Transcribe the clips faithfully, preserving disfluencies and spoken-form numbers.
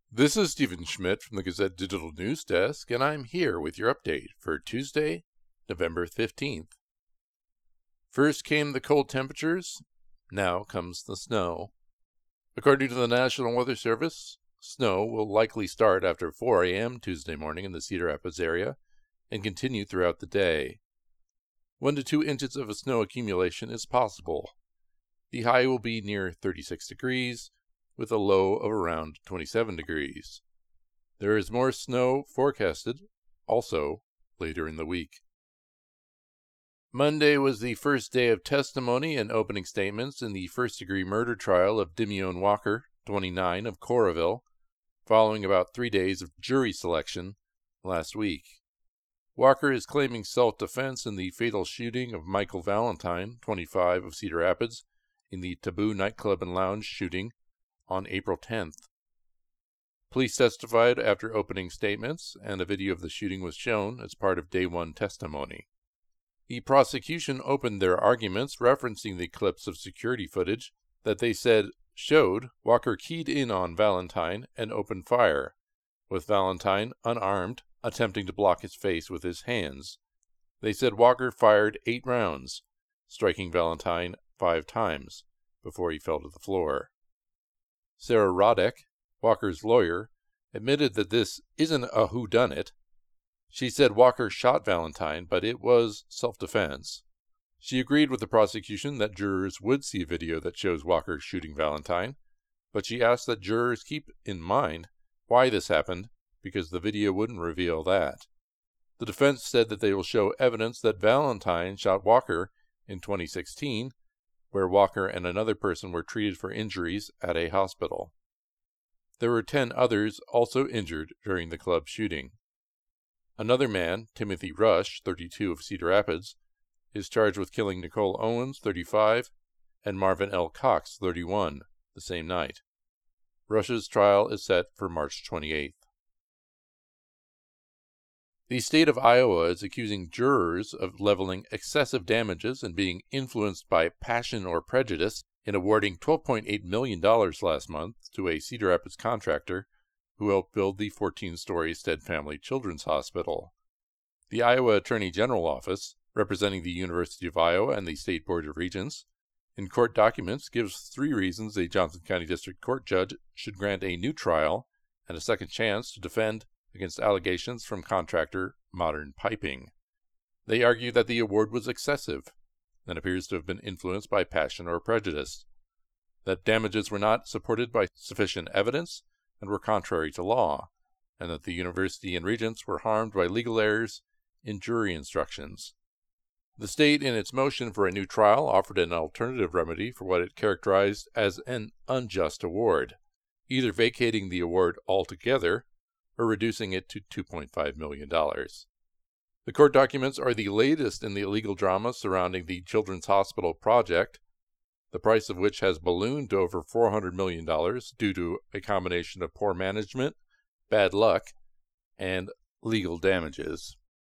This is Stephen Schmidt from the Gazette Digital News Desk, and I'm here with your update for Tuesday, November fifteenth. First came the cold temperatures, now comes the snow. According to the National Weather Service, snow will likely start after four a.m. Tuesday morning in the Cedar Rapids area and continue throughout the day. One to two inches of a snow accumulation is possible. The high will be near thirty-six degrees, with a low of around twenty-seven degrees. There is more snow forecasted, also later in the week. Monday was the first day of testimony and opening statements in the first-degree murder trial of Dimion Walker, twenty-nine, of Coralville, following about three days of jury selection last week. Walker is claiming self-defense in the fatal shooting of Michael Valentine, twenty-five, of Cedar Rapids, in the Taboo nightclub and lounge shooting on April tenth. Police testified after opening statements, and a video of the shooting was shown as part of day one testimony. The prosecution opened their arguments referencing the clips of security footage that they said showed Walker keyed in on Valentine and opened fire, with Valentine unarmed, attempting to block his face with his hands. They said Walker fired eight rounds, striking Valentine five times before he fell to the floor. Sarah Roddick, Walker's lawyer, admitted that this isn't a whodunit. She said Walker shot Valentine, but it was self-defense. She agreed with the prosecution that jurors would see a video that shows Walker shooting Valentine, but she asked that jurors keep in mind why this happened, because the video wouldn't reveal that. The defense said that they will show evidence that Valentine shot Walker in twenty sixteen, where Walker and another person were treated for injuries at a hospital. There were ten others also injured during the club shooting. Another man, Timothy Rush, thirty-two, of Cedar Rapids, is charged with killing Nicole Owens, thirty-five, and Marvin L. Cox, thirty-one, the same night. Rush's trial is set for March twenty-eighth. The state of Iowa is accusing jurors of leveling excessive damages and being influenced by passion or prejudice in awarding twelve point eight million dollars last month to a Cedar Rapids contractor who helped build the fourteen-story Stead Family Children's Hospital. The Iowa Attorney General Office, representing the University of Iowa and the State Board of Regents, in court documents gives three reasons a Johnson County District Court judge should grant a new trial and a second chance to defend against allegations from contractor Modern Piping. They argue that the award was excessive and appears to have been influenced by passion or prejudice, that damages were not supported by sufficient evidence and were contrary to law, and that the university and regents were harmed by legal errors in jury instructions. The state, in its motion for a new trial, offered an alternative remedy for what it characterized as an unjust award, either vacating the award altogether or reducing it to two point five million dollars. The court documents are the latest in the legal drama surrounding the Children's Hospital project, the price of which has ballooned to over four hundred million dollars due to a combination of poor management, bad luck, and legal damages.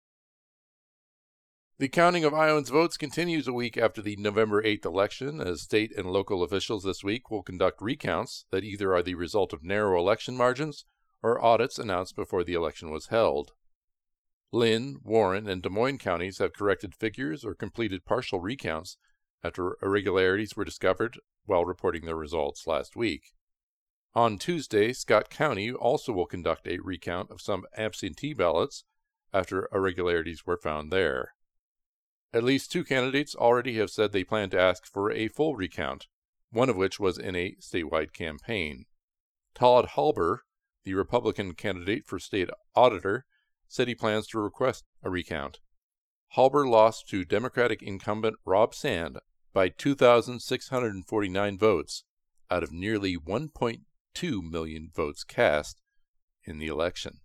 The counting of Iowans' votes continues a week after the November eighth election, as state and local officials this week will conduct recounts that either are the result of narrow election margins or audits announced before the election was held. Lynn, Warren, and Des Moines counties have corrected figures or completed partial recounts after irregularities were discovered while reporting their results last week. On Tuesday, Scott County also will conduct a recount of some absentee ballots after irregularities were found there. At least two candidates already have said they plan to ask for a full recount, one of which was in a statewide campaign. Todd Halber, the Republican candidate for state auditor, said he plans to request a recount. Halber lost to Democratic incumbent Rob Sand by two thousand six hundred forty-nine votes out of nearly one point two million votes cast in the election.